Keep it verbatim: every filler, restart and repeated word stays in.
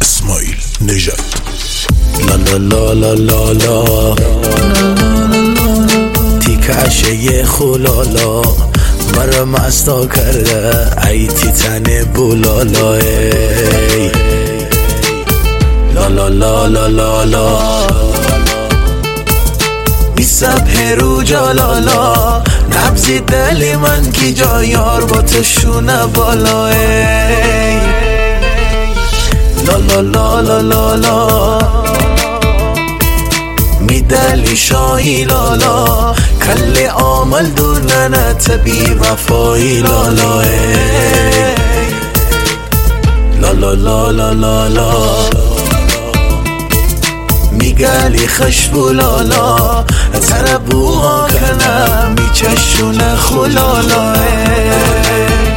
اسماعیل نژاد. لا لا لا لا لا لا تیکشه خلالا مرا مستا کرده ای تیتن بولالا. ای لا لا لا لا لا لا بی صبح رو جالالا نبزی دل من کی جا یار با تو شونه بالا. ای لا لا لا لا لا لا می دلی شاهی لالا کل عامل دونن تبی وفایی لالا. لا لا لا لا لا لا میگلی خشبو لالا تربوها کنم می چشونه خلالا.